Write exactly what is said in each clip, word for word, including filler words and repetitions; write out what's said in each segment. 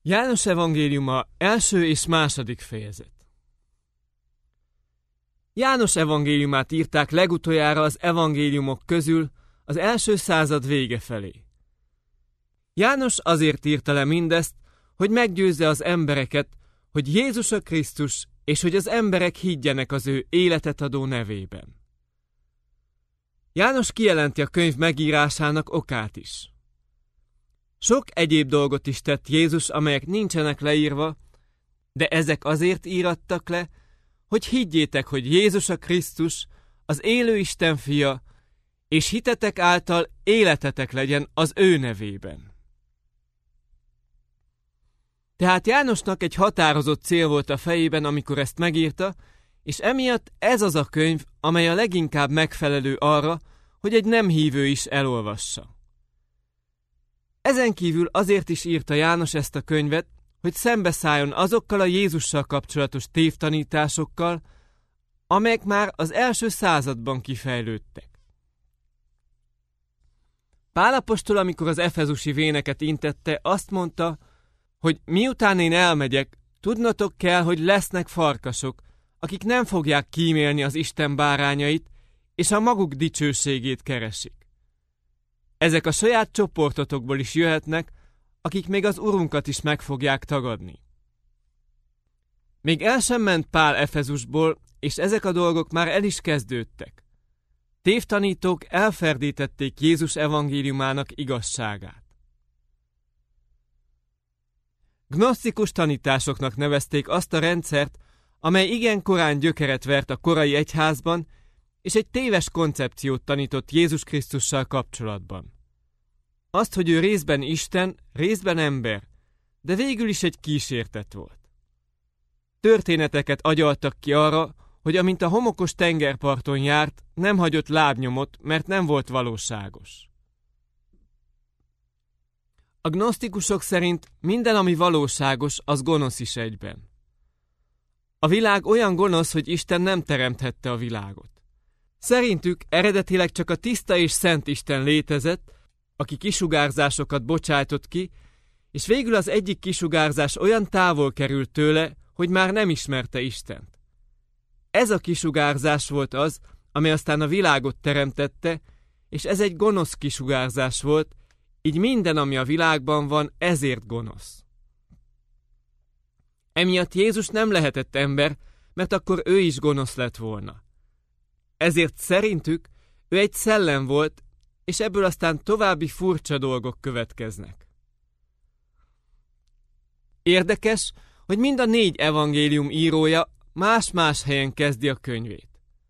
János evangéliuma első és második fejezet. János evangéliumát írták legutoljára az evangéliumok közül az első század vége felé. János azért írta le mindezt, hogy meggyőzze az embereket, hogy Jézus a Krisztus, és hogy az emberek higgyenek az ő életet adó nevében. János kijelenti a könyv megírásának okát is. Sok egyéb dolgot is tett Jézus, amelyek nincsenek leírva, de ezek azért írattak le, hogy higgyétek, hogy Jézus a Krisztus, az élő Isten fia, és hitetek által életetek legyen az ő nevében. Tehát Jánosnak egy határozott cél volt a fejében, amikor ezt megírta, és emiatt ez az a könyv, amely a leginkább megfelelő arra, hogy egy nem hívő is elolvassa. Ezen kívül azért is írta János ezt a könyvet, hogy szembeszálljon azokkal a Jézussal kapcsolatos tévtanításokkal, amelyek már az első században kifejlődtek. Pál apostol, amikor az efezusi véneket intette, azt mondta, hogy miután én elmegyek, tudnotok kell, hogy lesznek farkasok, akik nem fogják kímélni az Isten bárányait, és a maguk dicsőségét keresik. Ezek a saját csoportotokból is jöhetnek, akik még az Urunkat is meg fogják tagadni. Még el sem ment Pál Efezusból, és ezek a dolgok már el is kezdődtek. Tévtanítók elferdítették Jézus evangéliumának igazságát. Gnosztikus tanításoknak nevezték azt a rendszert, amely igen korán gyökeret vert a korai egyházban, és egy téves koncepciót tanított Jézus Krisztussal kapcsolatban. Azt, hogy ő részben Isten, részben ember, de végül is egy kísértet volt. Történeteket agyaltak ki arra, hogy amint a homokos tengerparton járt, nem hagyott lábnyomot, mert nem volt valóságos. A gnosztikusok szerint minden, ami valóságos, az gonosz is egyben. A világ olyan gonosz, hogy Isten nem teremthette a világot. Szerintük eredetileg csak a tiszta és szent Isten létezett, aki kisugárzásokat bocsájtott ki, és végül az egyik kisugárzás olyan távol került tőle, hogy már nem ismerte Istent. Ez a kisugárzás volt az, ami aztán a világot teremtette, és ez egy gonosz kisugárzás volt, így minden, ami a világban van, ezért gonosz. Emiatt Jézus nem lehetett ember, mert akkor ő is gonosz lett volna. Ezért szerintük ő egy szellem volt, és ebből aztán további furcsa dolgok következnek. Érdekes, hogy mind a négy evangélium írója más-más helyen kezdi a könyvét.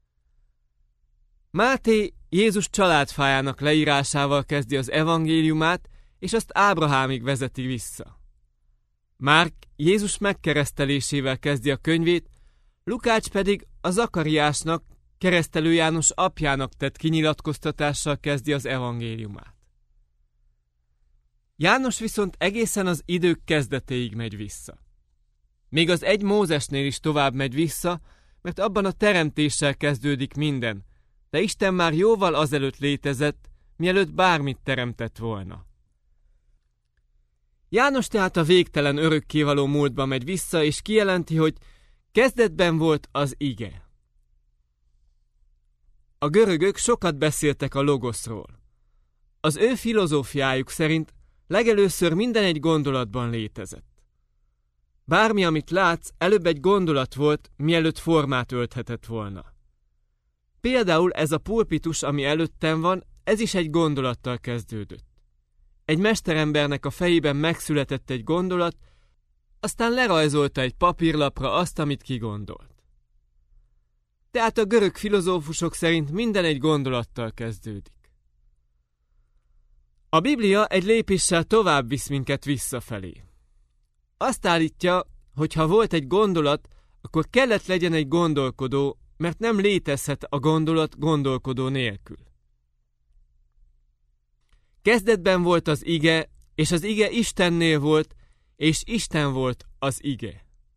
Máté Jézus családfájának leírásával kezdi az evangéliumát, és azt Ábrahámig vezeti vissza. Márk Jézus megkeresztelésével kezdi a könyvét, Lukács pedig a Zakariásnak, Keresztelő János apjának tett kinyilatkoztatással kezdi az evangéliumát. János viszont egészen az idők kezdetéig megy vissza. Még az egy Mózesnél is tovább megy vissza, mert abban a teremtéssel kezdődik minden, de Isten már jóval azelőtt létezett, mielőtt bármit teremtett volna. János tehát a végtelen örökkévaló múltba megy vissza, és kijelenti, hogy kezdetben volt az ige. A görögök sokat beszéltek a logoszról. Az ő filozófiájuk szerint legelőször minden egy gondolatban létezett. Bármi, amit látsz, előbb egy gondolat volt, mielőtt formát ölthetett volna. Például ez a pulpitus, ami előttem van, ez is egy gondolattal kezdődött. Egy mesterembernek a fejében megszületett egy gondolat, aztán lerajzolta egy papírlapra azt, amit kigondolt. Tehát a görög filozófusok szerint minden egy gondolattal kezdődik. A Biblia egy lépéssel tovább visz minket visszafelé. Azt állítja, hogy ha volt egy gondolat, akkor kellett legyen egy gondolkodó, mert nem létezhet a gondolat gondolkodó nélkül. Kezdetben volt az ige, és az ige Istennél volt, és Isten volt az ige.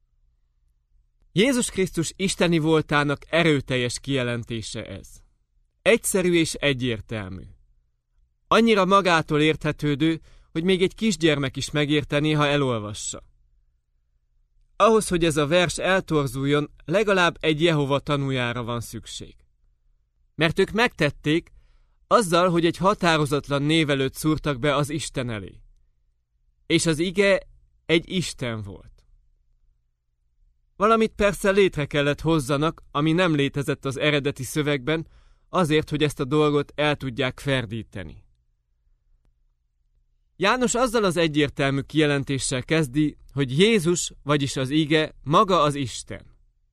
Jézus Krisztus isteni voltának erőteljes kijelentése ez. Egyszerű és egyértelmű. Annyira magától érthetődő, hogy még egy kisgyermek is megértené, ha elolvassa. Ahhoz, hogy ez a vers eltorzuljon, legalább egy Jehova tanújára van szükség. Mert ők megtették, azzal, hogy egy határozatlan név előtt szúrtak be az Isten elé. És az ige egy Isten volt. Valamit persze létre kellett hozzanak, ami nem létezett az eredeti szövegben, azért, hogy ezt a dolgot el tudják ferdíteni. János azzal az egyértelmű kijelentéssel kezdi, hogy Jézus, vagyis az ige, maga az Isten.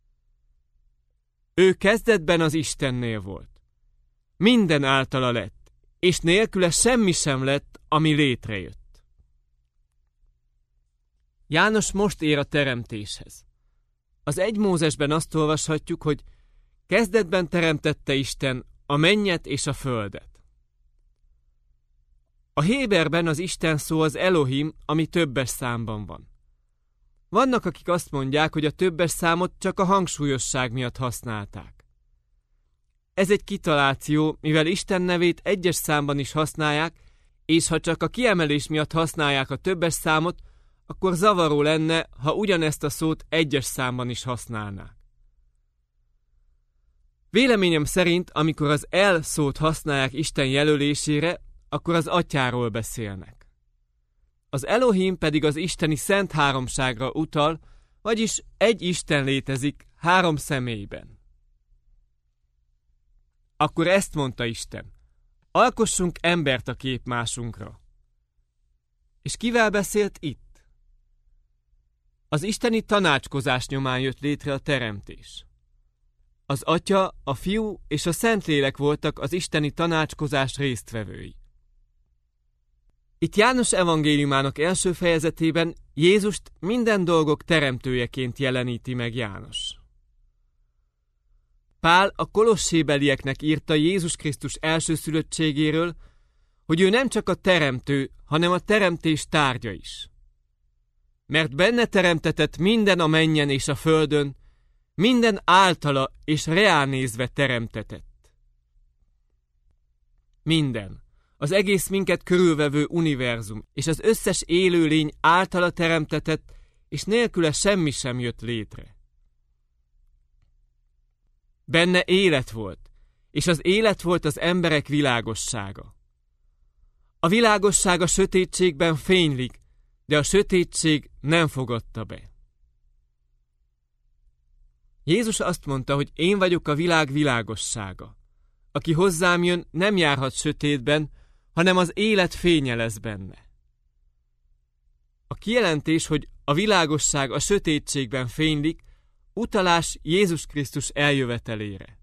Ő kezdetben az Istennél volt. Minden általa lett, és nélküle semmi sem lett, ami létrejött. János most ér a teremtéshez. Az egy Mózesben azt olvashatjuk, hogy kezdetben teremtette Isten a mennyet és a földet. A héberben az Isten szó az Elohim, ami többes számban van. Vannak, akik azt mondják, hogy a többes számot csak a hangsúlyosság miatt használták. Ez egy kitaláció, mivel Isten nevét egyes számban is használják, és ha csak a kiemelés miatt használják a többes számot, akkor zavaró lenne, ha ugyanezt a szót egyes számban is használnák. Véleményem szerint, amikor az El szót használják Isten jelölésére, akkor az atyáról beszélnek. Az Elohim pedig az isteni szent háromságra utal, vagyis egy Isten létezik három személyben. Akkor ezt mondta Isten: alkossunk embert a képmásunkra. És kivel beszélt itt? Az isteni tanácskozás nyomán jött létre a teremtés. Az Atya, a Fiú és a Szentlélek voltak az isteni tanácskozás résztvevői. Itt János evangéliumának első fejezetében Jézust minden dolgok teremtőjeként jeleníti meg János. Pál a kolossébelieknek írta Jézus Krisztus elsőszülöttségéről, hogy ő nem csak a teremtő, hanem a teremtés tárgya is. Mert benne teremtetett minden a mennyen és a földön, minden általa és reánézve teremtetett. Minden. Az egész minket körülvevő univerzum, és az összes élőlény általa teremtetett, és nélküle semmi sem jött létre. Benne élet volt, és az élet volt az emberek világossága. A világosság a sötétségben fénylik, de a sötétség nem fogadta be. Jézus azt mondta, hogy én vagyok a világ világossága. Aki hozzám jön, nem járhat sötétben, hanem az élet fénye lesz benne. A kijelentés, hogy a világosság a sötétségben fénylik, utalás Jézus Krisztus eljövetelére.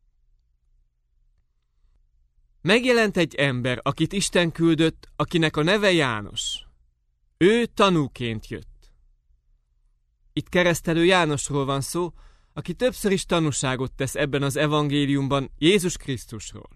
Megjelent egy ember, akit Isten küldött, akinek a neve János. Ő tanúként jött. Itt keresztelő Jánosról van szó, aki többször is tanúságot tesz ebben az evangéliumban Jézus Krisztusról.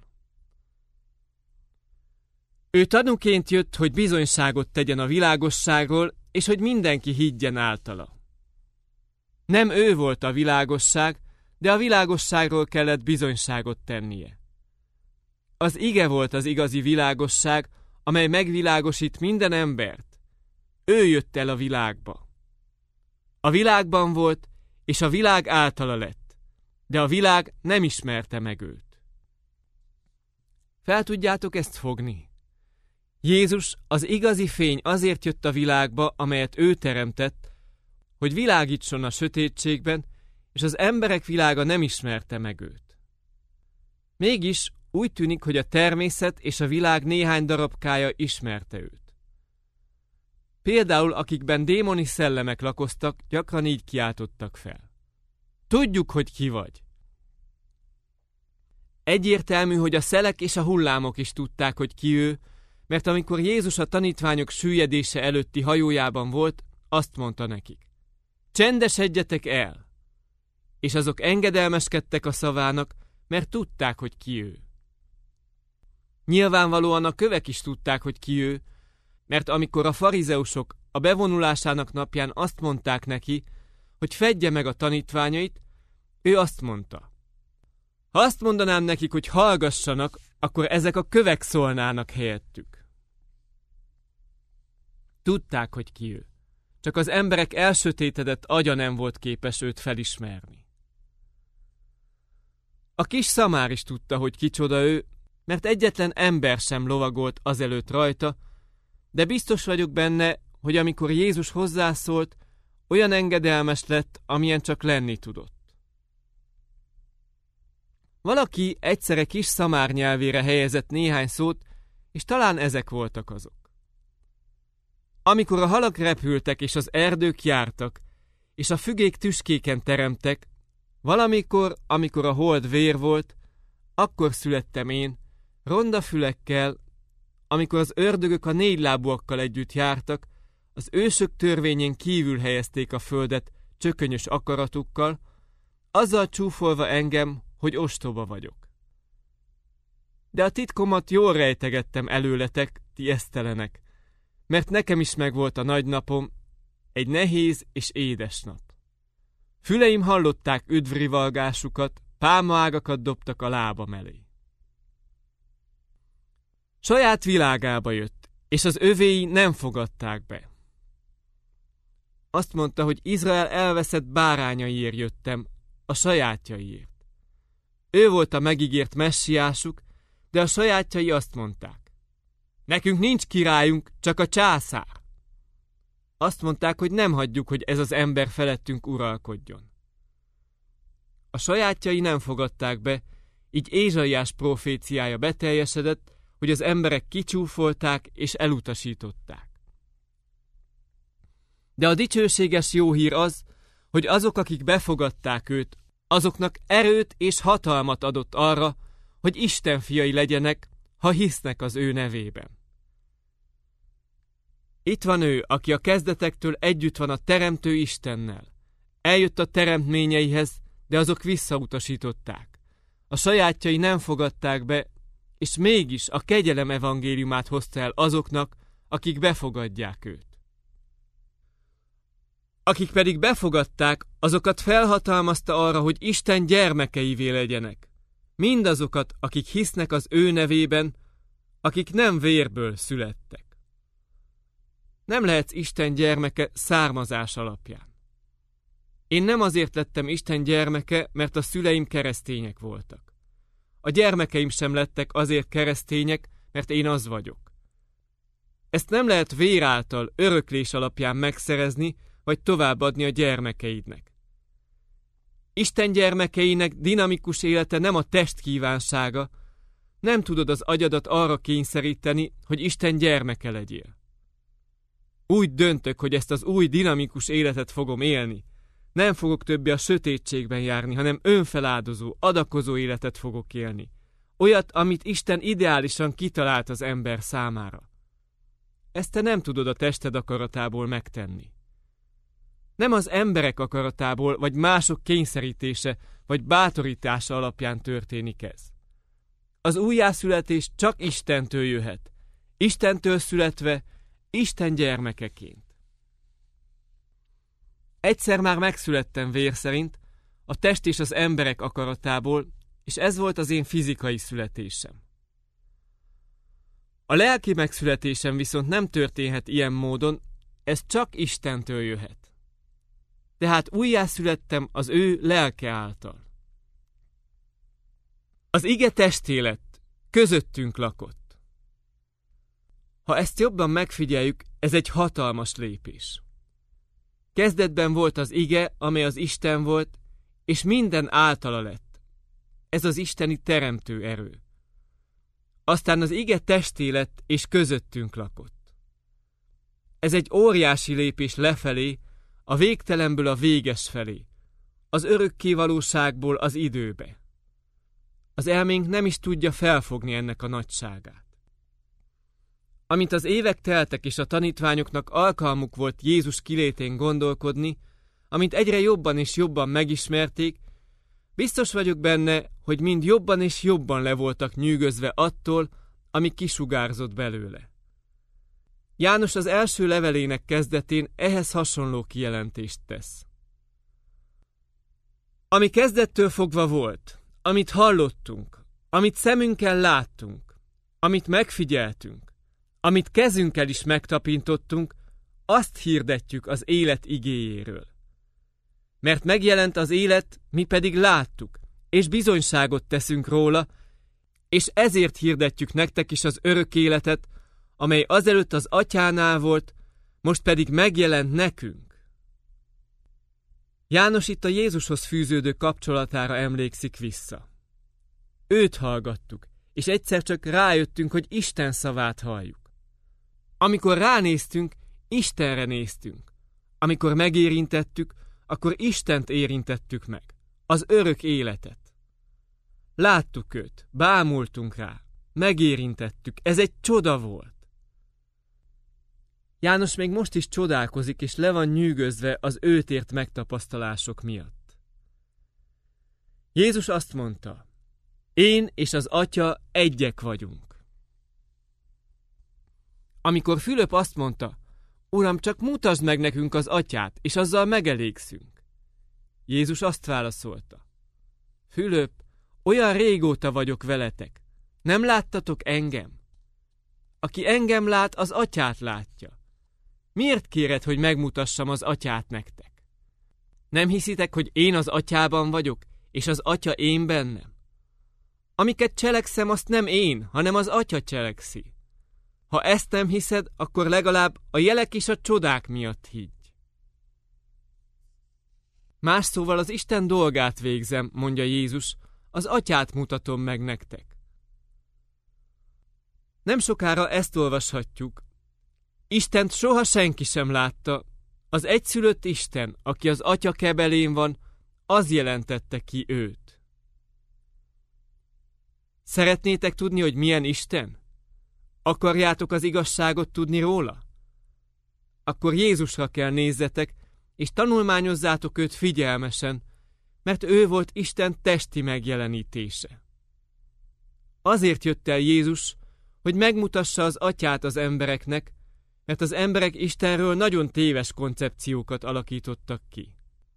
Ő tanúként jött, hogy bizonyságot tegyen a világosságról, és hogy mindenki higgyen általa. Nem ő volt a világosság, de a világosságról kellett bizonyságot tennie. Az ige volt az igazi világosság, amely megvilágosít minden embert. Ő jött el a világba. A világban volt, és a világ általa lett, de a világ nem ismerte meg őt. Fel tudjátok ezt fogni? Jézus, az igazi fény azért jött a világba, amelyet ő teremtett, hogy világítson a sötétségben, és az emberek világa nem ismerte meg őt. Mégis úgy tűnik, hogy a természet és a világ néhány darabkája ismerte őt. Például, akikben démoni szellemek lakoztak, gyakran így kiáltottak fel: tudjuk, hogy ki vagy. Egyértelmű, hogy a szelek és a hullámok is tudták, hogy ki ő, mert amikor Jézus a tanítványok süllyedése előtti hajójában volt, azt mondta nekik: csendesedjetek el! És azok engedelmeskedtek a szavának, mert tudták, hogy ki ő. Nyilvánvalóan a kövek is tudták, hogy ki ő, mert amikor a farizeusok a bevonulásának napján azt mondták neki, hogy fedje meg a tanítványait, ő azt mondta: ha azt mondanám nekik, hogy hallgassanak, akkor ezek a kövek szólnának helyettük. Tudták, hogy ki ő. Csak az emberek elsötétedett agya nem volt képes őt felismerni. A kis szamár is tudta, hogy kicsoda ő, mert egyetlen ember sem lovagolt azelőtt rajta, de biztos vagyok benne, hogy amikor Jézus hozzászólt, olyan engedelmes lett, amilyen csak lenni tudott. Valaki egyszerre kis szamár nyelvére helyezett néhány szót, és talán ezek voltak azok. Amikor a halak repültek, és az erdők jártak, és a fügék tüskéken teremtek, valamikor, amikor a hold vér volt, akkor születtem én, ronda fülekkel, amikor az ördögök a négylábúakkal együtt jártak, az ősök törvényén kívül helyezték a földet csökönyös akaratukkal, azzal csúfolva engem, hogy ostoba vagyok. De a titkomat jól rejtegettem előletek, ti esztelenek, mert nekem is megvolt a nagy napom, egy nehéz és édes nap. Füleim hallották üdvrivalgásukat, pálmaágakat dobtak a lábam elé. Saját világába jött, és az övéi nem fogadták be. Azt mondta, hogy Izrael elveszett bárányaiért jöttem, a sajátjaiért. Ő volt a megígért messiásuk, de a sajátjai azt mondták: nekünk nincs királyunk, csak a császár. Azt mondták, hogy nem hagyjuk, hogy ez az ember felettünk uralkodjon. A sajátjai nem fogadták be, így Ézsaiás proféciája beteljesedett, hogy az emberek kicsúfolták és elutasították. De a dicsőséges jó hír az, hogy azok, akik befogadták őt, azoknak erőt és hatalmat adott arra, hogy Isten fiai legyenek, ha hisznek az ő nevében. Itt van ő, aki a kezdetektől együtt van a Teremtő Istennel. Eljött a teremtményeihez, de azok visszautasították. A sajátjai nem fogadták be, és mégis a kegyelem evangéliumát hozta el azoknak, akik befogadják őt. Akik pedig befogadták, azokat felhatalmazta arra, hogy Isten gyermekeivé legyenek. Mindazokat, akik hisznek az ő nevében, akik nem vérből születtek. Nem lehetsz Isten gyermeke származás alapján. Én nem azért lettem Isten gyermeke, mert a szüleim keresztények voltak. A gyermekeim sem lettek azért keresztények, mert én az vagyok. Ezt nem lehet vér által, öröklés alapján megszerezni, vagy továbbadni a gyermekeidnek. Isten gyermekeinek dinamikus élete nem a test kívánsága, nem tudod az agyadat arra kényszeríteni, hogy Isten gyermeke legyél. Úgy döntök, hogy ezt az új dinamikus életet fogom élni. Nem fogok többé a sötétségben járni, hanem önfeláldozó, adakozó életet fogok élni. Olyat, amit Isten ideálisan kitalált az ember számára. Ezt te nem tudod a tested akaratából megtenni. Nem az emberek akaratából, vagy mások kényszerítése, vagy bátorítása alapján történik ez. Az újjászületés csak Istentől jöhet. Istentől születve, Isten gyermekeként. Egyszer már megszülettem vér szerint, a test és az emberek akaratából, és ez volt az én fizikai születésem. A lelki megszületésem viszont nem történhet ilyen módon, ez csak Istentől jöhet. Tehát újjászülettem az ő lelke által. Az ige testé lett, közöttünk lakott. Ha ezt jobban megfigyeljük, ez egy hatalmas lépés. Kezdetben volt az ige, amely az Isten volt, és minden általa lett. Ez az isteni teremtő erő. Aztán az ige testé lett, és közöttünk lakott. Ez egy óriási lépés lefelé, a végtelenből a véges felé, az örökkévalóságból az időbe. Az elménk nem is tudja felfogni ennek a nagyságát. Amint az évek teltek és a tanítványoknak alkalmuk volt Jézus kilétén gondolkodni, amint egyre jobban és jobban megismerték, biztos vagyok benne, hogy mind jobban és jobban le voltak nyűgözve attól, ami kisugárzott belőle. János az első levelének kezdetén ehhez hasonló kijelentést tesz. Ami kezdettől fogva volt, amit hallottunk, amit szemünkkel láttunk, amit megfigyeltünk, amit kezünkkel is megtapintottunk, azt hirdetjük az élet igéjéről. Mert megjelent az élet, mi pedig láttuk, és bizonyságot teszünk róla, és ezért hirdetjük nektek is az örök életet, amely azelőtt az Atyánál volt, most pedig megjelent nekünk. János itt a Jézushoz fűződő kapcsolatára emlékszik vissza. Őt hallgattuk, és egyszer csak rájöttünk, hogy Isten szavát halljuk. Amikor ránéztünk, Istenre néztünk. Amikor megérintettük, akkor Istent érintettük meg, az örök életet. Láttuk őt, bámultunk rá, megérintettük, ez egy csoda volt. János még most is csodálkozik, és le van nyűgözve az őt ért megtapasztalások miatt. Jézus azt mondta, én és az Atya egyek vagyunk. Amikor Fülöp azt mondta, Uram, csak mutasd meg nekünk az Atyát, és azzal megelégszünk. Jézus azt válaszolta, Fülöp, olyan régóta vagyok veletek, nem láttatok engem? Aki engem lát, az Atyát látja. Miért kéred, hogy megmutassam az Atyát nektek? Nem hiszitek, hogy én az Atyában vagyok, és az Atya én bennem? Amiket cselekszem, azt nem én, hanem az Atya cselekszi. Ha ezt nem hiszed, akkor legalább a jelek és a csodák miatt higgy. Más szóval az Isten dolgát végzem, mondja Jézus, az Atyát mutatom meg nektek. Nem sokára ezt olvashatjuk. Istent soha senki sem látta, az egyszülött Isten, aki az Atya kebelén van, az jelentette ki őt. Szeretnétek tudni, hogy milyen Isten? Akarjátok az igazságot tudni róla? Akkor Jézusra kell nézzetek, és tanulmányozzátok őt figyelmesen, mert ő volt Isten testi megjelenítése. Azért jött el Jézus, hogy megmutassa az Atyát az embereknek, mert az emberek Istenről nagyon téves koncepciókat alakítottak ki.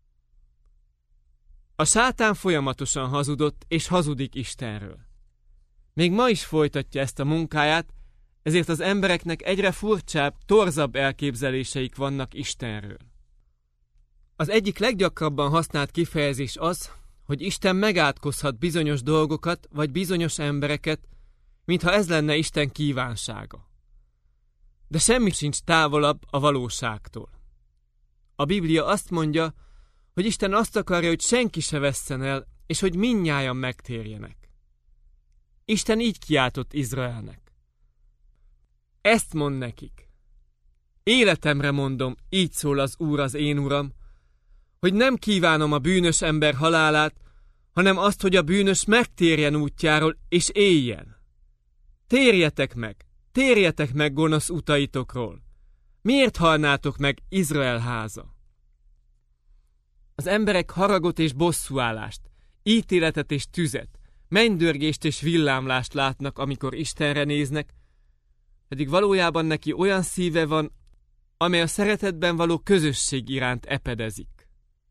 A sátán folyamatosan hazudott és hazudik Istenről. Még ma is folytatja ezt a munkáját, ezért az embereknek egyre furcsább, torzabb elképzeléseik vannak Istenről. Az egyik leggyakrabban használt kifejezés az, hogy Isten megátkozhat bizonyos dolgokat vagy bizonyos embereket, mintha ez lenne Isten kívánsága. De semmi sincs távolabb a valóságtól. A Biblia azt mondja, hogy Isten azt akarja, hogy senki se vesszen el, és hogy mindnyájan megtérjenek. Isten így kiáltott Izraelnek. Ezt mond nekik. Életemre mondom, így szól az Úr az én Uram, hogy nem kívánom a bűnös ember halálát, hanem azt, hogy a bűnös megtérjen útjáról és éljen. Térjetek meg, térjetek meg gonosz utaitokról. Miért halnátok meg, Izrael háza? Az emberek haragot és bosszúállást, ítéletet és tüzet, mennydörgést és villámlást látnak, amikor Istenre néznek, pedig valójában neki olyan szíve van, amely a szeretetben való közösség iránt epedezik.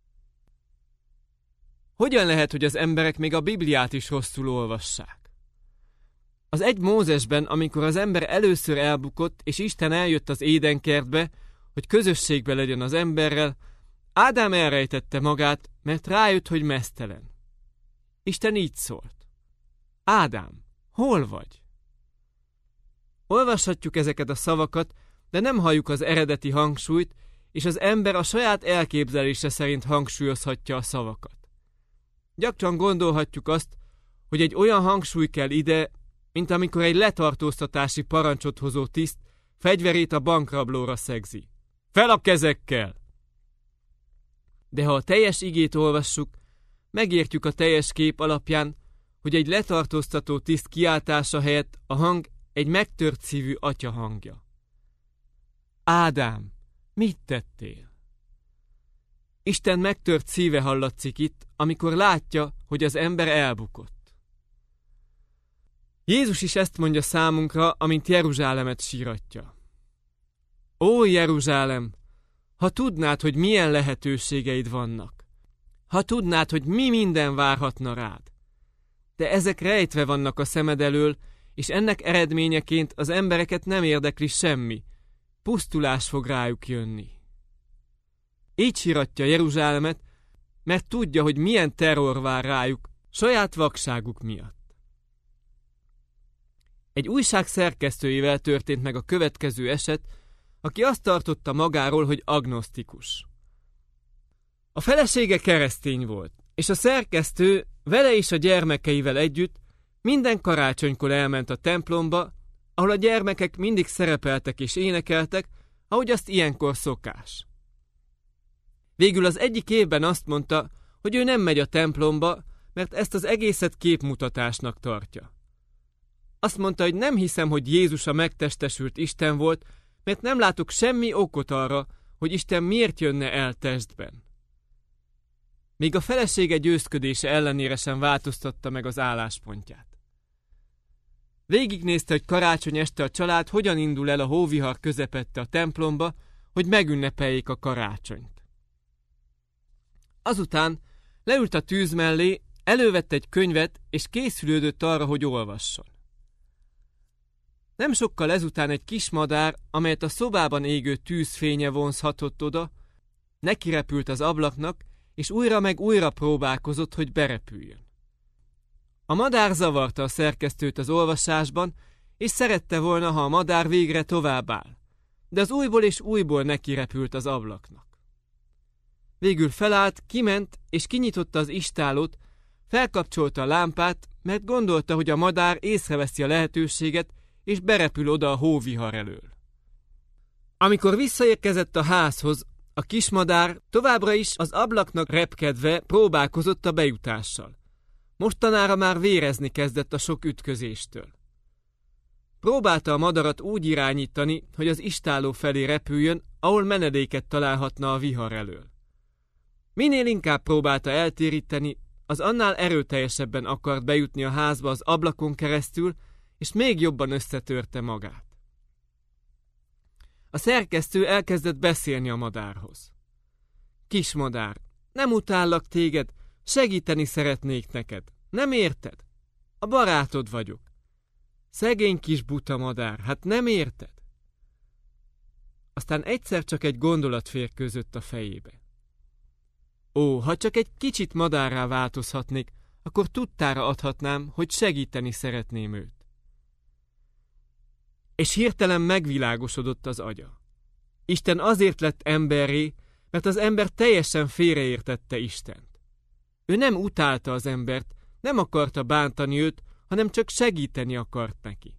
Hogyan lehet, hogy az emberek még a Bibliát is rosszul olvassák? Az egy Mózesben, amikor az ember először elbukott, és Isten eljött az édenkertbe, hogy közösségbe legyen az emberrel, Ádám elrejtette magát, mert rájött, hogy meztelen. Isten így szólt. Ádám, hol vagy? Olvashatjuk ezeket a szavakat, de nem halljuk az eredeti hangsúlyt, és az ember a saját elképzelése szerint hangsúlyozhatja a szavakat. Gyakran gondolhatjuk azt, hogy egy olyan hangsúly kell ide, mint amikor egy letartóztatási parancsot hozó tiszt fegyverét a bankrablóra szegzi. Fel a kezekkel! De ha a teljes igét olvassuk, megértjük a teljes kép alapján, hogy egy letartóztató tiszt kiáltása helyett a hang egy megtört szívű atya hangja. Ádám, mit tettél? Isten megtört szíve hallatszik itt, amikor látja, hogy az ember elbukott. Jézus is ezt mondja számunkra, amint Jeruzsálemet síratja. Ó, Jeruzsálem, ha tudnád, hogy milyen lehetőségeid vannak, ha tudnád, hogy mi minden várhatna rád, de ezek rejtve vannak a szemed elől, és ennek eredményeként az embereket nem érdekli semmi, pusztulás fog rájuk jönni. Így síratja Jeruzsálemet, mert tudja, hogy milyen terror vár rájuk saját vakságuk miatt. Egy újság szerkesztőjével történt meg a következő eset, aki azt tartotta magáról, hogy agnosztikus. A felesége keresztény volt, és a szerkesztő vele és a gyermekeivel együtt minden karácsonykor elment a templomba, ahol a gyermekek mindig szerepeltek és énekeltek, ahogy azt ilyenkor szokás. Végül az egyik évben azt mondta, hogy ő nem megy a templomba, mert ezt az egészet képmutatásnak tartja. Azt mondta, hogy nem hiszem, hogy Jézus a megtestesült Isten volt, mert nem látok semmi okot arra, hogy Isten miért jönne el testben. Még a felesége győzködése ellenére sem változtatta meg az álláspontját. Végignézte, hogy karácsony este a család hogyan indul el a hóvihar közepette a templomba, hogy megünnepeljék a karácsonyt. Azután leült a tűz mellé, elővett egy könyvet, és készülődött arra, hogy olvasson. Nem sokkal ezután egy kis madár, amelyet a szobában égő tűzfénye vonzhatott oda, nekirepült az ablaknak, és újra meg újra próbálkozott, hogy berepüljön. A madár zavarta a szerkesztőt az olvasásban, és szerette volna, ha a madár végre továbbáll, de az újból és újból nekirepült az ablaknak. Végül felállt, kiment, és kinyitotta az istálót, felkapcsolta a lámpát, mert gondolta, hogy a madár észreveszi a lehetőséget, és berepül oda a hóvihar elől. Amikor visszaérkezett a házhoz, a kismadár továbbra is az ablaknak repkedve próbálkozott a bejutással. Mostanára már vérezni kezdett a sok ütközéstől. Próbálta a madarat úgy irányítani, hogy az istáló felé repüljön, ahol menedéket találhatna a vihar elől. Minél inkább próbálta eltéríteni, az annál erőteljesebben akart bejutni a házba az ablakon keresztül, és még jobban összetörte magát. A szerkesztő elkezdett beszélni a madárhoz. Kis madár, nem utállak téged, segíteni szeretnék neked. Nem érted? A barátod vagyok. Szegény kis buta madár, hát nem érted? Aztán egyszer csak egy gondolat férkőzött a fejébe. Ó, ha csak egy kicsit madárrá változhatnék, akkor tudtára adhatnám, hogy segíteni szeretném őt. És hirtelen megvilágosodott az agya. Isten azért lett emberré, mert az ember teljesen félreértette Istent. Ő nem utálta az embert, nem akarta bántani őt, hanem csak segíteni akart neki.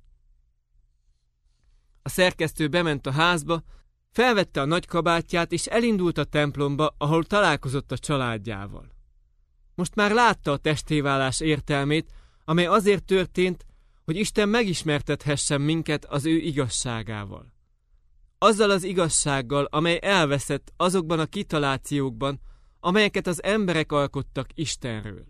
A szerkesztő bement a házba, felvette a nagy kabátját, és elindult a templomba, ahol találkozott a családjával. Most már látta a testéválás értelmét, amely azért történt, hogy Isten megismertethessen minket az ő igazságával. Azzal az igazsággal, amely elveszett azokban a kitalációkban, amelyeket az emberek alkottak Istenről.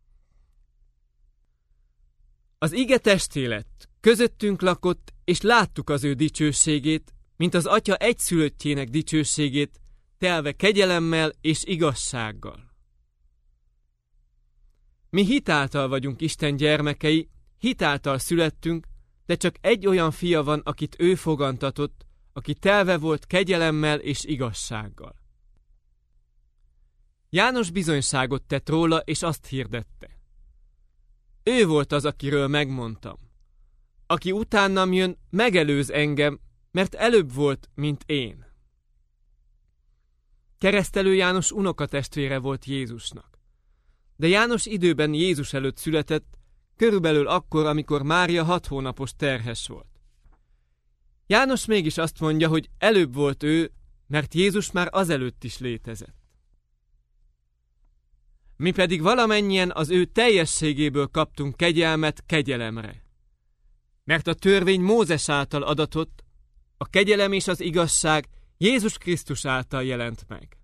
Az ige testé lett, közöttünk lakott, és láttuk az ő dicsőségét, mint az Atya egyszülöttjének dicsőségét, telve kegyelemmel és igazsággal. Mi hitáltal vagyunk Isten gyermekei, hitáltal születtünk, de csak egy olyan fia van, akit ő fogantatott, aki telve volt kegyelemmel és igazsággal. János bizonyságot tett róla, és azt hirdette. Ő volt az, akiről megmondtam. Aki utánam jön, megelőz engem, mert előbb volt, mint én. Keresztelő János unokatestvére volt Jézusnak. De János időben Jézus előtt született, körülbelül akkor, amikor Mária hat hónapos terhes volt. János mégis azt mondja, hogy előbb volt ő, mert Jézus már azelőtt is létezett. Mi pedig valamennyien az ő teljességéből kaptunk kegyelmet kegyelemre. Mert a törvény Mózes által adatott, a kegyelem és az igazság Jézus Krisztus által jelent meg.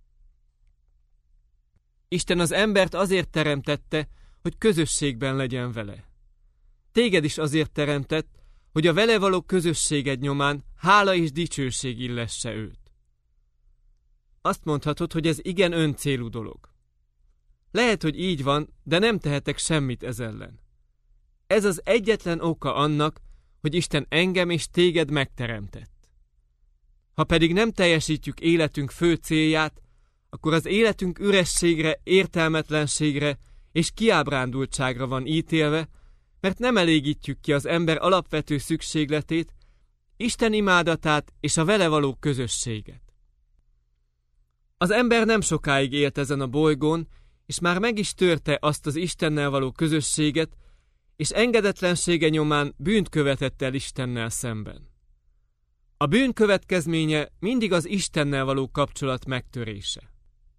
Isten az embert azért teremtette, hogy közösségben legyen vele. Téged is azért teremtett, hogy a vele való közösséged nyomán hála és dicsőség illesse őt. Azt mondhatod, hogy ez igen öncélú dolog. Lehet, hogy így van, de nem tehetek semmit ez ellen. Ez az egyetlen oka annak, hogy Isten engem és téged megteremtett. Ha pedig nem teljesítjük életünk fő célját, akkor az életünk ürességre, értelmetlenségre és kiábrándultságra van ítélve, mert nem elégítjük ki az ember alapvető szükségletét, Isten imádatát és a vele való közösséget. Az ember nem sokáig élt ezen a bolygón, és már meg is törte azt az Istennel való közösséget, és engedetlensége nyomán bűnt követett el Istennel szemben. A bűn következménye mindig az Istennel való kapcsolat megtörése.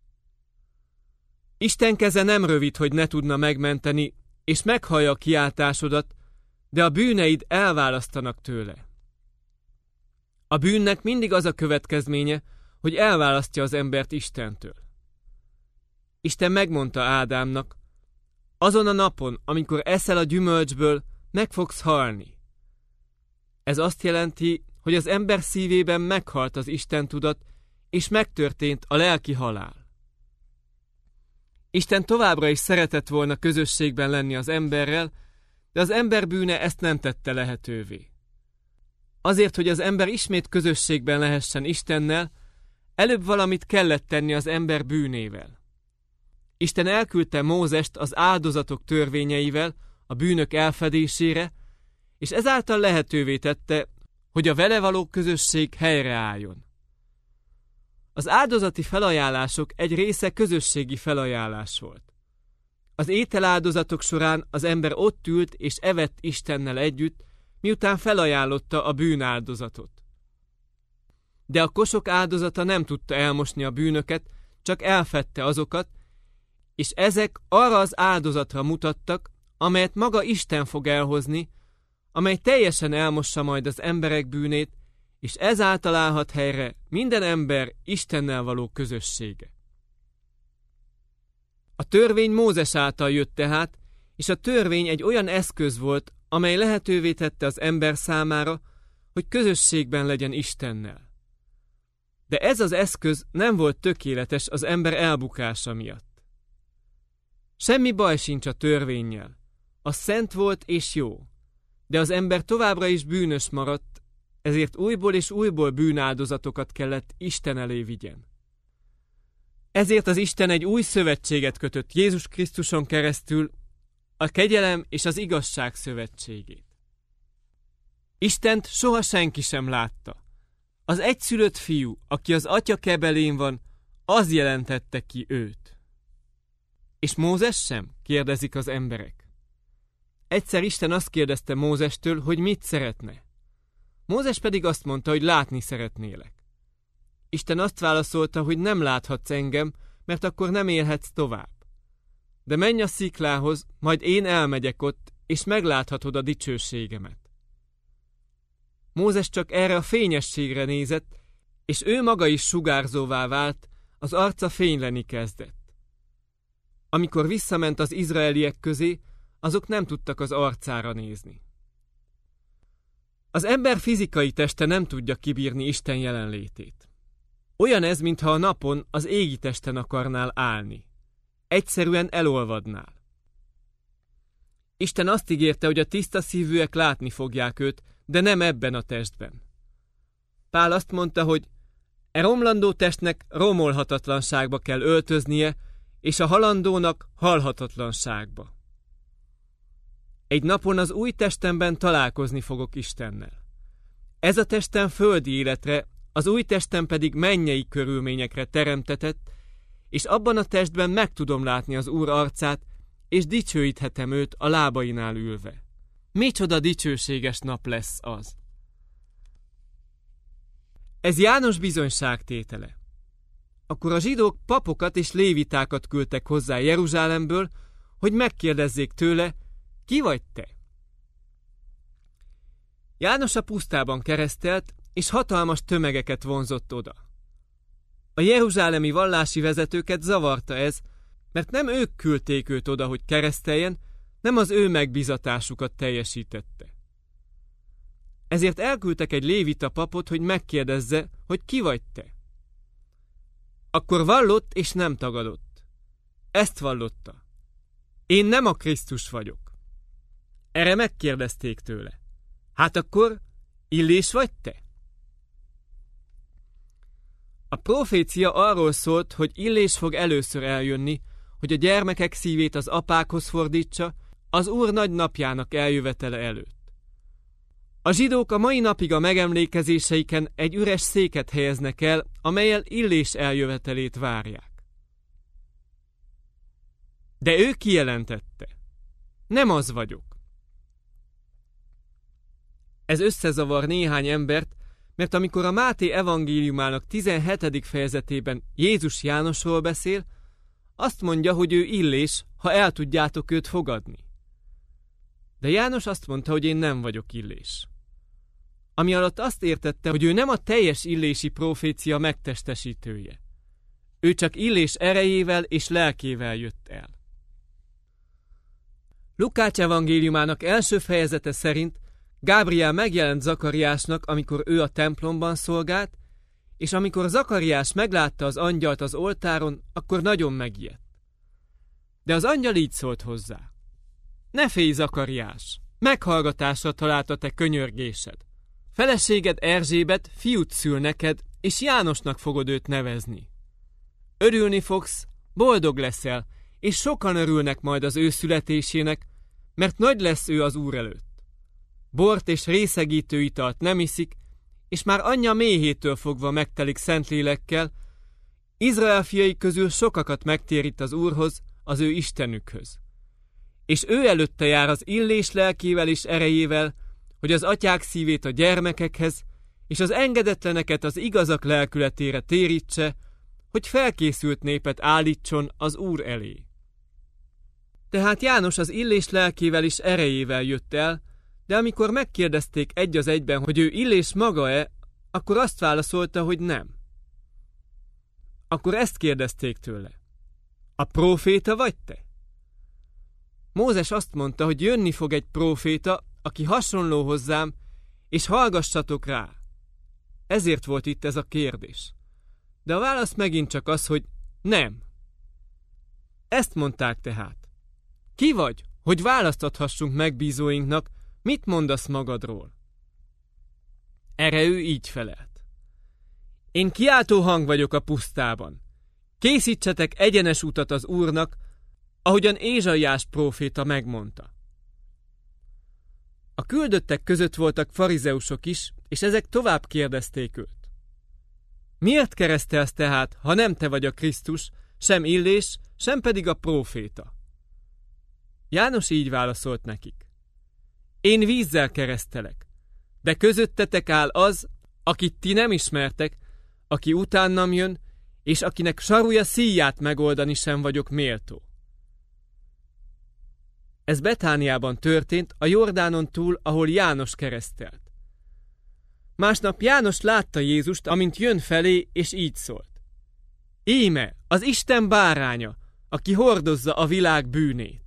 Isten keze nem rövid, hogy ne tudna megmenteni, és meghallja a kiáltásodat, de a bűneid elválasztanak tőle. A bűnnek mindig az a következménye, hogy elválasztja az embert Istentől. Isten megmondta Ádámnak, azon a napon, amikor eszel a gyümölcsből, meg fogsz halni. Ez azt jelenti, hogy az ember szívében meghalt az Istentudat, és megtörtént a lelki halál. Isten továbbra is szeretett volna közösségben lenni az emberrel, de az ember bűne ezt nem tette lehetővé. Azért, hogy az ember ismét közösségben lehessen Istennel, előbb valamit kellett tenni az ember bűnével. Isten elküldte Mózest az áldozatok törvényeivel a bűnök elfedésére, és ezáltal lehetővé tette, hogy a vele való közösség helyreálljon. Az áldozati felajánlások egy része közösségi felajánlás volt. Az ételáldozatok során az ember ott ült és evett Istennel együtt, miután felajánlotta a bűnáldozatot. De a kosok áldozata nem tudta elmosni a bűnöket, csak elfedte azokat, és ezek arra az áldozatra mutattak, amelyet maga Isten fog elhozni, amely teljesen elmossa majd az emberek bűnét, és ezáltal állhat helyre minden ember Istennel való közössége. A törvény Mózes által jött tehát, és a törvény egy olyan eszköz volt, amely lehetővé tette az ember számára, hogy közösségben legyen Istennel. De ez az eszköz nem volt tökéletes az ember elbukása miatt. Semmi baj sincs a törvénnyel. Az szent volt és jó, de az ember továbbra is bűnös maradt, ezért újból és újból bűnáldozatokat kellett Isten elé vigyen. Ezért az Isten egy új szövetséget kötött Jézus Krisztuson keresztül, a kegyelem és az igazság szövetségét. Istent soha senki sem látta. Az egyszülött fiú, aki az atya kebelén van, az jelentette ki őt. És Mózes sem? Kérdezik az emberek. Egyszer Isten azt kérdezte Mózestől, hogy mit szeretne. Mózes pedig azt mondta, hogy látni szeretnélek. Isten azt válaszolta, hogy nem láthatsz engem, mert akkor nem élhetsz tovább. De menj a sziklához, majd én elmegyek ott, és megláthatod a dicsőségemet. Mózes csak erre a fényességre nézett, és ő maga is sugárzóvá vált, az arca fényleni kezdett. Amikor visszament az izraeliek közé, azok nem tudtak az arcára nézni. Az ember fizikai teste nem tudja kibírni Isten jelenlétét. Olyan ez, mintha a napon az égi testen akarnál állni. Egyszerűen elolvadnál. Isten azt ígérte, hogy a tiszta szívűek látni fogják őt, de nem ebben a testben. Pál azt mondta, hogy e romlandó testnek romolhatatlanságba kell öltöznie, és a halandónak halhatatlanságba. Egy napon az új testemben találkozni fogok Istennel. Ez a testem földi életre, az új testem pedig mennyei körülményekre teremtetett, és abban a testben meg tudom látni az Úr arcát, és dicsőíthetem őt a lábainál ülve. Micsoda dicsőséges nap lesz az! Ez János bizonyságtétele. Akkor a zsidók papokat és lévitákat küldtek hozzá Jeruzsálemből, hogy megkérdezzék tőle, ki vagy te? János a pusztában keresztelt, és hatalmas tömegeket vonzott oda. A jeruzsálemi vallási vezetőket zavarta ez, mert nem ők küldték őt oda, hogy kereszteljen, nem az ő megbízatásukat teljesítette. Ezért elküldtek egy lévita papot, hogy megkérdezze, hogy ki vagy te. Akkor vallott és nem tagadott. Ezt vallotta. Én nem a Krisztus vagyok. Erre megkérdezték tőle. Hát akkor Illés vagy te? A profécia arról szólt, hogy Illés fog először eljönni, hogy a gyermekek szívét az apákhoz fordítsa, az Úr nagy napjának eljövetele előtt. A zsidók a mai napig a megemlékezéseiken egy üres széket helyeznek el, amellyel Illés eljövetelét várják. De ő kijelentette: nem az vagyok. Ez összezavar néhány embert, mert amikor a Máté evangéliumának tizenhetedik fejezetében Jézus Jánosról beszél, azt mondja, hogy ő Illés, ha el tudjátok őt fogadni. De János azt mondta, hogy én nem vagyok Illés. Ami alatt azt értette, hogy ő nem a teljes illési profécia megtestesítője. Ő csak Illés erejével és lelkével jött el. Lukács evangéliumának első fejezete szerint Gábriel megjelent Zakariásnak, amikor ő a templomban szolgált, és amikor Zakariás meglátta az angyalt az oltáron, akkor nagyon megijedt. De az angyal így szólt hozzá: ne félj, Zakariás, meghallgatásra talált a te könyörgésed. Feleséged Erzsébet fiút szül neked, és Jánosnak fogod őt nevezni. Örülni fogsz, boldog leszel, és sokan örülnek majd az ő születésének, mert nagy lesz ő az Úr előtt. Bort és részegítő italt nem iszik, és már anyja méhétől fogva megtelik Szentlélekkel. Izrael fiai közül sokakat megtérít az Úrhoz, az ő Istenükhöz. És ő előtte jár az Illés lelkével és erejével, hogy az atyák szívét a gyermekekhez, és az engedetleneket az igazak lelkületére térítse, hogy felkészült népet állítson az Úr elé. Tehát János az Illés lelkével és erejével jött el, de amikor megkérdezték egy az egyben, hogy ő Illés maga-e, akkor azt válaszolta, hogy nem. Akkor ezt kérdezték tőle: a próféta vagy te? Mózes azt mondta, hogy jönni fog egy próféta, aki hasonló hozzám, és hallgassatok rá. Ezért volt itt ez a kérdés. De a válasz megint csak az, hogy nem. Ezt mondták tehát: ki vagy, hogy választathassunk megbízóinknak, mit mondasz magadról? Erre ő így felelt: én kiáltó hang vagyok a pusztában. Készítsetek egyenes utat az Úrnak, ahogyan Ézsaiás próféta megmondta. A küldöttek között voltak farizeusok is, és ezek tovább kérdezték őt: miért keresztelsz tehát, ha nem te vagy a Krisztus, sem Illés, sem pedig a próféta? János így válaszolt nekik: én vízzel keresztelek, de közöttetek áll az, akit ti nem ismertek, aki utánam jön, és akinek sarúja szíját megoldani sem vagyok méltó. Ez Betániában történt, a Jordánon túl, ahol János keresztelt. Másnap János látta Jézust, amint jön felé, és így szólt: íme, az Isten báránya, aki hordozza a világ bűnét.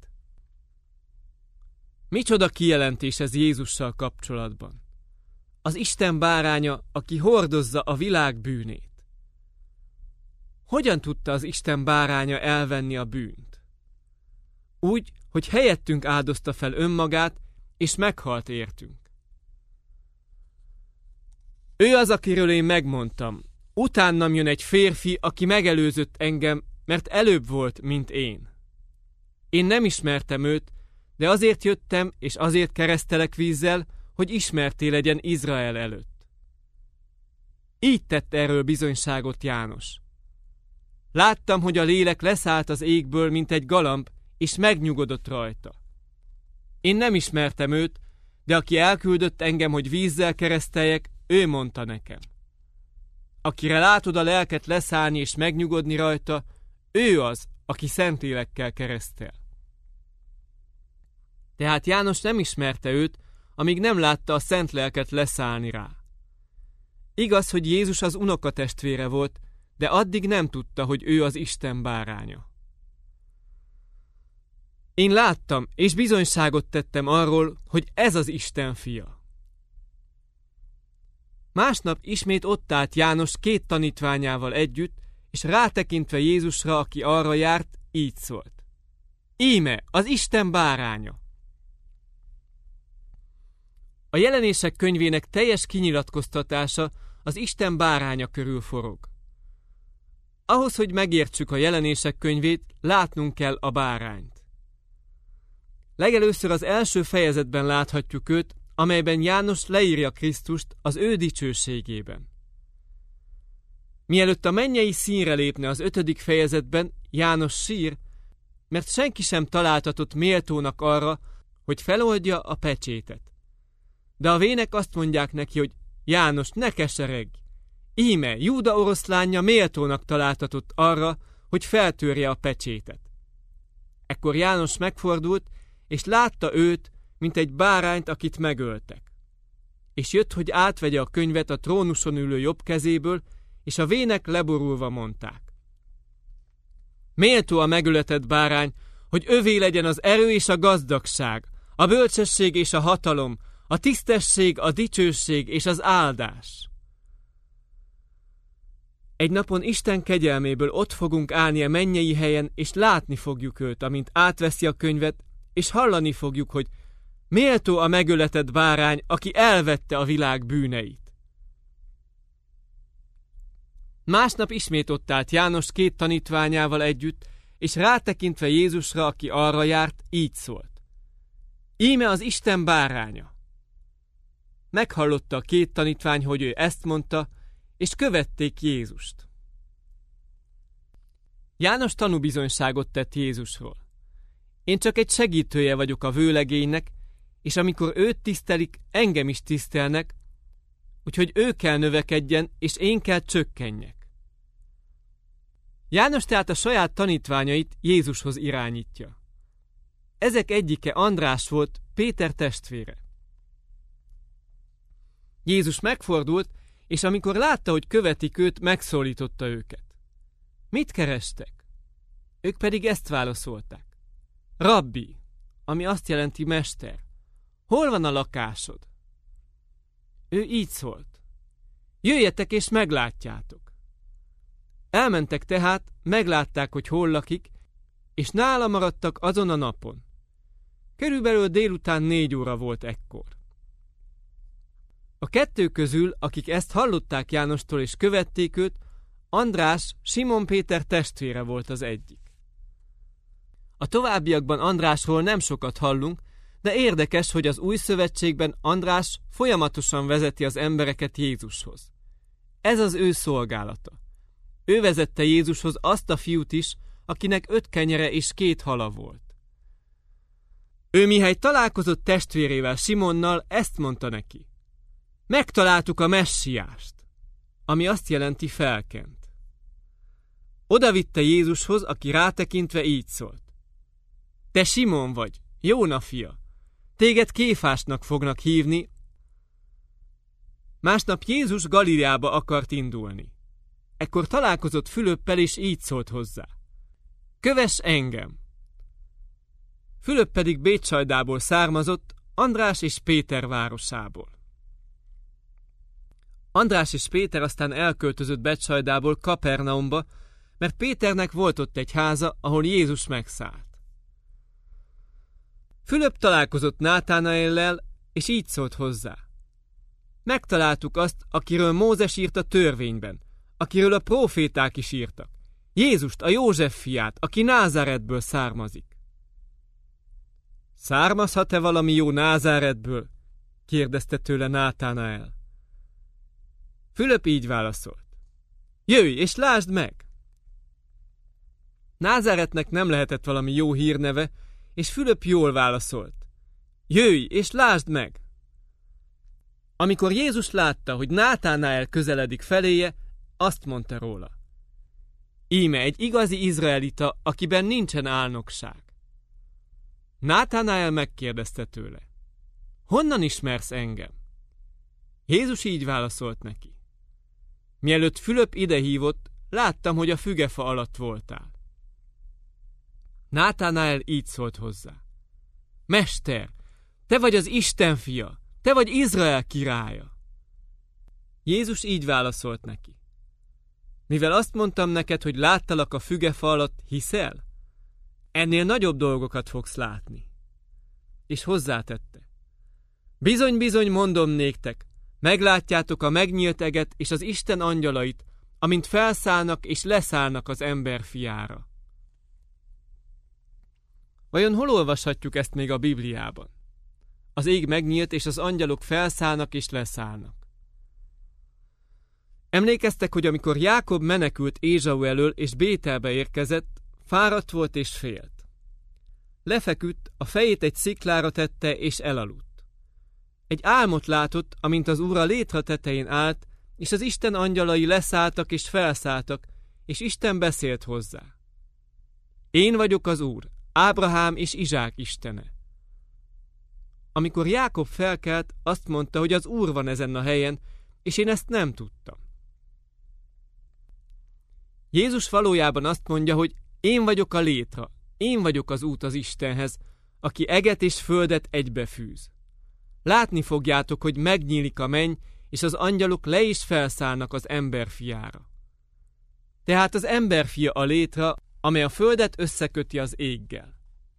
Micsoda kijelentés ez Jézussal kapcsolatban? Az Isten báránya, aki hordozza a világ bűnét. Hogyan tudta az Isten báránya elvenni a bűnt? Úgy, hogy helyettünk áldozta fel önmagát, és meghalt értünk. Ő az, akiről én megmondtam: utánam jön egy férfi, aki megelőzött engem, mert előbb volt, mint én. Én nem ismertem őt, de azért jöttem, és azért keresztelek vízzel, hogy ismerté legyen Izrael előtt. Így tett erről bizonyságot János. Láttam, hogy a lélek leszállt az égből, mint egy galamb, és megnyugodott rajta. Én nem ismertem őt, de aki elküldött engem, hogy vízzel kereszteljek, ő mondta nekem: akire látod a lelket leszállni és megnyugodni rajta, ő az, aki Szentlélekkel keresztel. Tehát János nem ismerte őt, amíg nem látta a szent lelket leszállni rá. Igaz, hogy Jézus az unokatestvére volt, de addig nem tudta, hogy ő az Isten báránya. Én láttam, és bizonyságot tettem arról, hogy ez az Isten fia. Másnap ismét ott állt János két tanítványával együtt, és rátekintve Jézusra, aki arra járt, így szólt: íme, az Isten báránya! A Jelenések könyvének teljes kinyilatkoztatása az Isten báránya körül forog. Ahhoz, hogy megértsük a Jelenések könyvét, látnunk kell a bárányt. Legelőször az első fejezetben láthatjuk őt, amelyben János leírja Krisztust az ő dicsőségében. Mielőtt a mennyei színre lépne az ötödik fejezetben, János sír, mert senki sem találtatott méltónak arra, hogy feloldja a pecsétet. De a vének azt mondják neki, hogy János, ne keseregj! Íme, Júda oroszlánja méltónak találtatott arra, hogy feltörje a pecsétet. Ekkor János megfordult, és látta őt, mint egy bárányt, akit megöltek. És jött, hogy átvegye a könyvet a trónuson ülő jobb kezéből, és a vének leborulva mondták: méltó a megöletett bárány, hogy övé legyen az erő és a gazdagság, a bölcsesség és a hatalom, a tisztesség, a dicsőség és az áldás. Egy napon Isten kegyelméből ott fogunk állni a mennyei helyen, és látni fogjuk őt, amint átveszi a könyvet, és hallani fogjuk, hogy méltó a megöletett bárány, aki elvette a világ bűneit. Másnap ismét ott állt János két tanítványával együtt, és rátekintve Jézusra, aki arra járt, így szólt: íme az Isten báránya. Meghallotta a két tanítvány, hogy ő ezt mondta, és követték Jézust. János tanúbizonyságot tett Jézusról. Én csak egy segítője vagyok a vőlegénynek, és amikor őt tisztelik, engem is tisztelnek, úgyhogy ő kell növekedjen, és én kell csökkenjek. János tehát a saját tanítványait Jézushoz irányítja. Ezek egyike András volt, Péter testvére. Jézus megfordult, és amikor látta, hogy követik őt, megszólította őket. Mit kerestek? Ők pedig ezt válaszolták: Rabbi, ami azt jelenti mester, hol van a lakásod? Ő így szólt: jöjjetek és meglátjátok. Elmentek tehát, meglátták, hogy hol lakik, és nála maradtak azon a napon. Körülbelül délután négy óra volt ekkor. A kettő közül, akik ezt hallották Jánostól és követték őt, András, Simon Péter testvére volt az egyik. A továbbiakban Andrásról nem sokat hallunk, de érdekes, hogy az új szövetségben András folyamatosan vezeti az embereket Jézushoz. Ez az ő szolgálata. Ő vezette Jézushoz azt a fiút is, akinek öt kenyere és két hala volt. Ő mihely találkozott testvérével, Simonnal, ezt mondta neki: megtaláltuk a messiást, ami azt jelenti felkent. Oda vitte Jézushoz, aki rátekintve így szólt: te Simon vagy, Jóna fia, téged Kéfásnak fognak hívni. Másnap Jézus Galileába akart indulni. Ekkor találkozott Fülöppel, és így szólt hozzá: kövess engem! Fülöp pedig Bécsajdából származott, András és Péter városából. András és Péter aztán elköltözött Bécsajdából Kapernaumba, mert Péternek volt ott egy háza, ahol Jézus megszállt. Fülöp találkozott Nátánaellel, és így szólt hozzá: megtaláltuk azt, akiről Mózes írt a törvényben, akiről a próféták is írtak, Jézust, a József fiát, aki Názáretből származik. Származhat-e valami jó Názáretből? kérdezte tőle Nátánael. Fülöp így válaszolt: jöjj és lásd meg! Názáretnek nem lehetett valami jó hírneve, és Fülöp jól válaszolt: jöjj és lásd meg! Amikor Jézus látta, hogy Nátánael közeledik feléje, azt mondta róla: íme egy igazi izraelita, akiben nincsen álnokság. Nátánael megkérdezte tőle: honnan ismersz engem? Jézus így válaszolt neki: mielőtt Fülöp idehívott, láttam, hogy a fügefa alatt voltál. Nátánael így szólt hozzá: mester, te vagy az Isten fia, te vagy Izrael királya. Jézus így válaszolt neki: mivel azt mondtam neked, hogy láttalak a fügefa alatt, hiszel? Ennél nagyobb dolgokat fogsz látni. És hozzátette: bizony-bizony mondom néktek, meglátjátok a megnyílt eget és az Isten angyalait, amint felszállnak és leszállnak az ember fiára. Vajon hol olvashatjuk ezt még a Bibliában? Az ég megnyílt, és az angyalok felszállnak és leszállnak. Emlékeztek, hogy amikor Jákob menekült Ézsau elől és Bételbe érkezett, fáradt volt és félt. Lefeküdt, a fejét egy sziklára tette és elaludt. Egy álmot látott, amint az Úr a létra tetején állt, és az Isten angyalai leszálltak és felszálltak, és Isten beszélt hozzá. Én vagyok az Úr, Ábrahám és Izsák Istene. Amikor Jákob felkelt, azt mondta, hogy az Úr van ezen a helyen, és én ezt nem tudtam. Jézus valójában azt mondja, hogy én vagyok a létra, én vagyok az út az Istenhez, aki eget és földet egybefűz. Látni fogjátok, hogy megnyílik a menny, és az angyalok le is felszállnak az emberfiára. Tehát az emberfia a létra, amely a földet összeköti az éggel.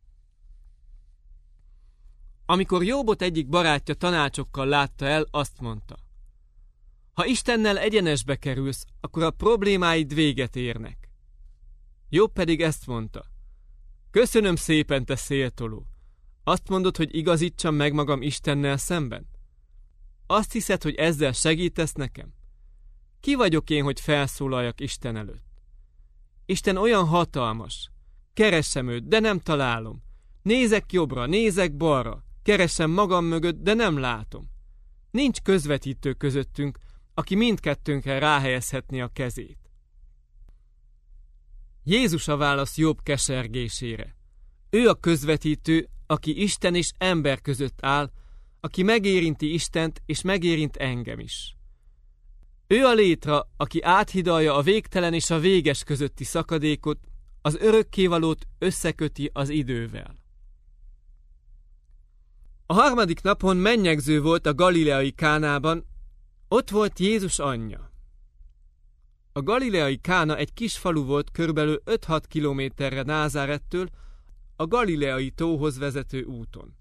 Amikor Jóbot egyik barátja tanácsokkal látta el, azt mondta: ha Istennel egyenesbe kerülsz, akkor a problémáid véget érnek. Jobb pedig ezt mondta: köszönöm szépen, te széltoló. Azt mondod, hogy igazítsam meg magam Istennel szemben? Azt hiszed, hogy ezzel segítesz nekem? Ki vagyok én, hogy felszólaljak Isten előtt? Isten olyan hatalmas. Keresem őt, de nem találom. Nézek jobbra, nézek balra. Keresem magam mögött, de nem látom. Nincs közvetítő közöttünk, aki mindkettőnkre ráhelyezhetné a kezét. Jézus a válasz Jobb kesergésére. Ő a közvetítő, aki Isten és ember között áll, aki megérinti Istent és megérint engem is. Ő a létra, aki áthidalja a végtelen és a véges közötti szakadékot, az örökkévalót összeköti az idővel. A harmadik napon mennyegző volt a galileai Kánában, ott volt Jézus anyja. A galileai Kána egy kis falu volt körülbelül öt-hat kilométerre Názárettől, a galileai tóhoz vezető úton.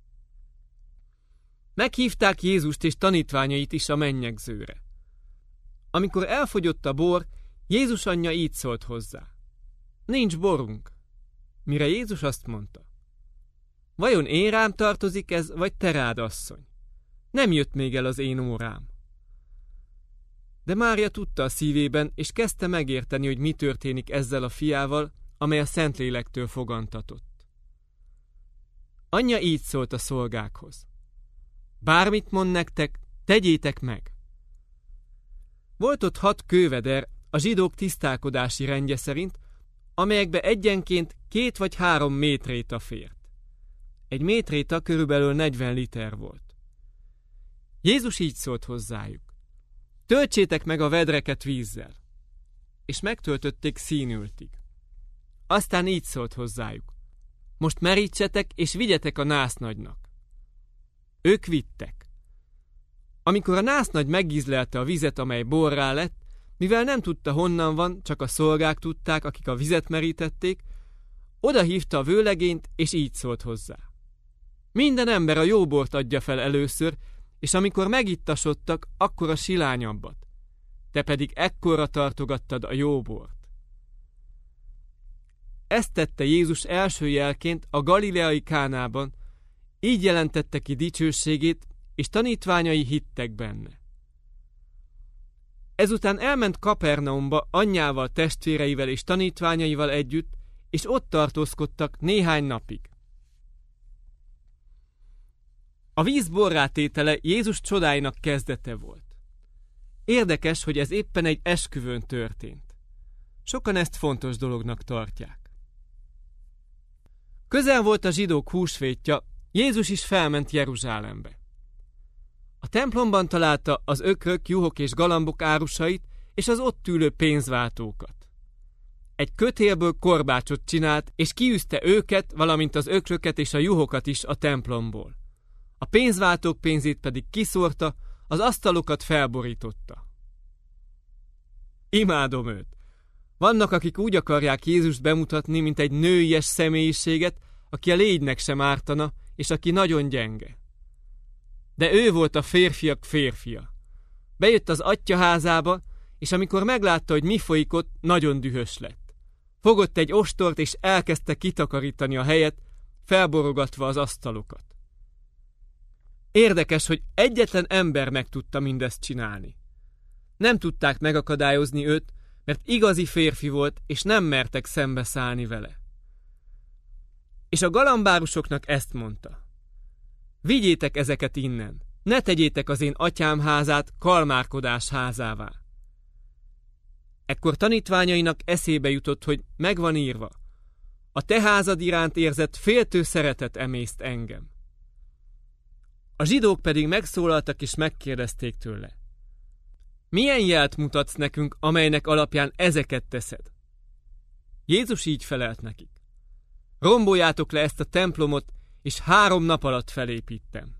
Meghívták Jézust és tanítványait is a mennyegzőre. Amikor elfogyott a bor, Jézus anyja így szólt hozzá: nincs borunk. Mire Jézus azt mondta: vajon én rám tartozik ez, vagy te rád, asszony? Nem jött még el az én órám. De Mária tudta a szívében, és kezdte megérteni, hogy mi történik ezzel a fiával, amely a Szentlélektől fogantatott. Anyja így szólt a szolgákhoz: bármit mond nektek, tegyétek meg. Volt ott hat kőveder a zsidók tisztálkodási rendje szerint, amelyekbe egyenként két vagy három métréta fért. Egy métréta körülbelül negyven liter volt. Jézus így szólt hozzájuk: töltsétek meg a vedreket vízzel. És megtöltötték színültig. Aztán így szólt hozzájuk: most merítsetek és vigyetek a násznagynak. Ők vittek. Amikor a násznagy megízlelte a vizet, amely borrá lett, mivel nem tudta honnan van, csak a szolgák tudták, akik a vizet merítették, oda hívta a vőlegényt, és így szólt hozzá: minden ember a jó bort adja fel először, és amikor megittasodtak, akkor a silányabbat. Te pedig ekkorra tartogattad a jó bort. Ezt tette Jézus első jelként a galileai Kánában, így jelentette ki dicsőségét, és tanítványai hittek benne. Ezután elment Kapernaumba anyjával, testvéreivel és tanítványaival együtt, és ott tartózkodtak néhány napig. A víz borrátétele Jézus csodáinak kezdete volt. Érdekes, hogy ez éppen egy esküvőn történt. Sokan ezt fontos dolognak tartják. Közel volt a zsidók húsvétja, Jézus is felment Jeruzsálembe. A templomban találta az ökrök, juhok és galambok árusait és az ott ülő pénzváltókat. Egy kötélből korbácsot csinált, és kiűzte őket, valamint az ökröket és a juhokat is a templomból. A pénzváltók pénzét pedig kiszórta, az asztalokat felborította. Imádom őt! Vannak, akik úgy akarják Jézust bemutatni, mint egy nőies személyiséget, aki a légynek sem ártana, és aki nagyon gyenge. De ő volt a férfiak férfia. Bejött az atyjaházába, és amikor meglátta, hogy mi folyik ott, nagyon dühös lett. Fogott egy ostort, és elkezdte kitakarítani a helyet, felborogatva az asztalokat. Érdekes, hogy egyetlen ember meg tudta mindezt csinálni. Nem tudták megakadályozni őt, mert igazi férfi volt, és nem mertek szembeszállni vele. És a galambárusoknak ezt mondta: vigyétek ezeket innen, ne tegyétek az én atyám házát kalmárkodás házává. Ekkor tanítványainak eszébe jutott, hogy megvan írva: a te házad iránt érzett féltő szeretet emészt engem. A zsidók pedig megszólaltak és megkérdezték tőle: milyen jelt mutatsz nekünk, amelynek alapján ezeket teszed? Jézus így felelt nekik: romboljátok le ezt a templomot, és három nap alatt felépítem.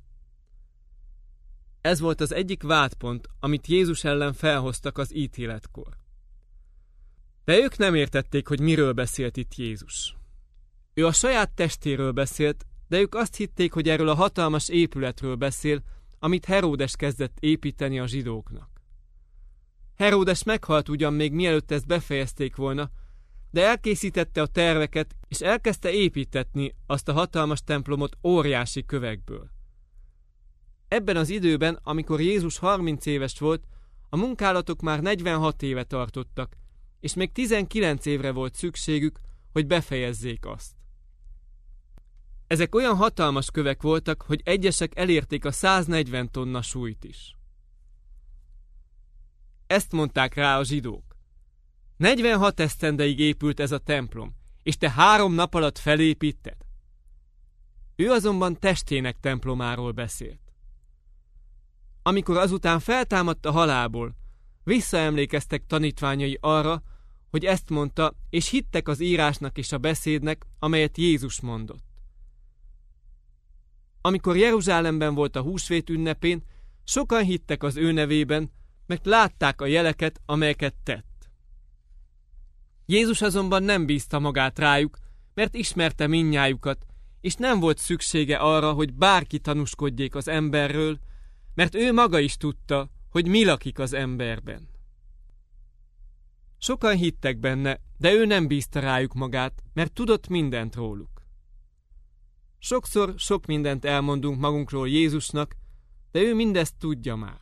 Ez volt az egyik vádpont, amit Jézus ellen felhoztak az ítéletkor. De ők nem értették, hogy miről beszélt itt Jézus. Ő a saját testéről beszélt, de ők azt hitték, hogy erről a hatalmas épületről beszél, amit Heródes kezdett építeni a zsidóknak. Heródes meghalt ugyan még mielőtt ezt befejezték volna, de elkészítette a terveket, és elkezdte építetni azt a hatalmas templomot óriási kövekből. Ebben az időben, amikor Jézus harminc éves volt, a munkálatok már negyvenhat éve tartottak, és még tizenkilenc évre volt szükségük, hogy befejezzék azt. Ezek olyan hatalmas kövek voltak, hogy egyesek elérték a száznegyven tonna súlyt is. Ezt mondták rá a zsidók: negyvenhat esztendeig épült ez a templom, és te három nap alatt felépíted? Ő azonban testének templomáról beszélt. Amikor azután feltámadt a halálból, visszaemlékeztek tanítványai arra, hogy ezt mondta, és hittek az írásnak és a beszédnek, amelyet Jézus mondott. Amikor Jeruzsálemben volt a húsvét ünnepén, sokan hittek az ő nevében, mert látták a jeleket, amelyeket tett. Jézus azonban nem bízta magát rájuk, mert ismerte mindnyájukat, és nem volt szüksége arra, hogy bárki tanúskodjék az emberről, mert ő maga is tudta, hogy mi lakik az emberben. Sokan hittek benne, de ő nem bízta rájuk magát, mert tudott mindent róluk. Sokszor sok mindent elmondunk magunkról Jézusnak, de ő mindezt tudja már.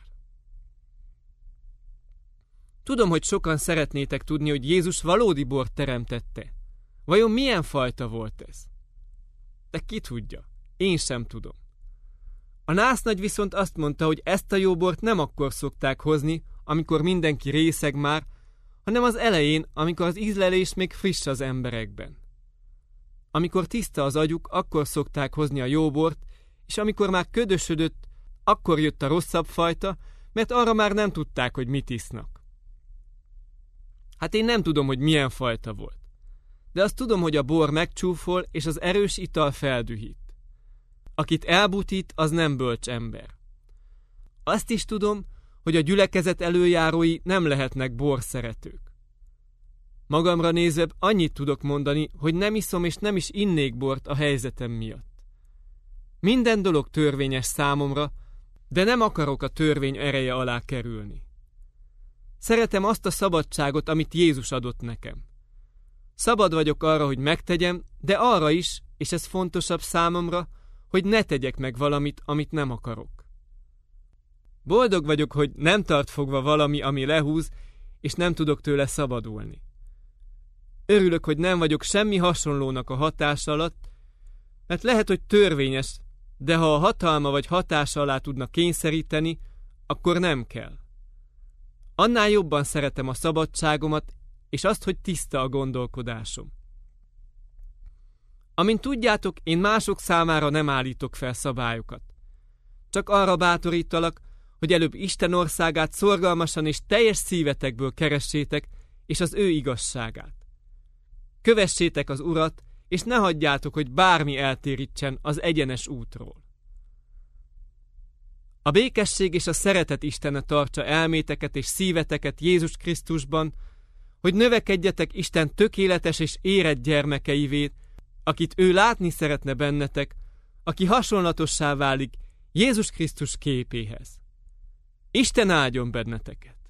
Tudom, hogy sokan szeretnétek tudni, hogy Jézus valódi bort teremtette. Vajon milyen fajta volt ez? De ki tudja? Én sem tudom. A násznagy viszont azt mondta, hogy ezt a jó bort nem akkor szokták hozni, amikor mindenki részeg már, hanem az elején, amikor az ízlelés még friss az emberekben. Amikor tiszta az agyuk, akkor szokták hozni a jó bort, és amikor már ködösödött, akkor jött a rosszabb fajta, mert arra már nem tudták, hogy mit isznak. Hát én nem tudom, hogy milyen fajta volt. De azt tudom, hogy a bor megcsúfol, és az erős ital feldühít. Akit elbutít, az nem bölcs ember. Azt is tudom, hogy a gyülekezet előjárói nem lehetnek borszeretők. Magamra nézve annyit tudok mondani, hogy nem iszom és nem is innék bort a helyzetem miatt. Minden dolog törvényes számomra, de nem akarok a törvény ereje alá kerülni. Szeretem azt a szabadságot, amit Jézus adott nekem. Szabad vagyok arra, hogy megtegyem, de arra is, és ez fontosabb számomra, hogy ne tegyek meg valamit, amit nem akarok. Boldog vagyok, hogy nem tart fogva valami, ami lehúz, és nem tudok tőle szabadulni. Örülök, hogy nem vagyok semmi hasonlónak a hatása alatt, mert lehet, hogy törvényes, de ha a hatalma vagy hatása alá tudna kényszeríteni, akkor nem kell. Annál jobban szeretem a szabadságomat, és azt, hogy tiszta a gondolkodásom. Amint tudjátok, én mások számára nem állítok fel szabályokat. Csak arra bátorítalak, hogy előbb Isten országát szorgalmasan és teljes szívetekből keressétek, és az ő igazságát. Kövessétek az Urat, és ne hagyjátok, hogy bármi eltérítsen az egyenes útról. A békesség és a szeretet Istene tartsa elméteket és szíveteket Jézus Krisztusban, hogy növekedjetek Isten tökéletes és érett gyermekeivé, akit ő látni szeretne bennetek, aki hasonlatossá válik Jézus Krisztus képéhez. Isten áldjon benneteket!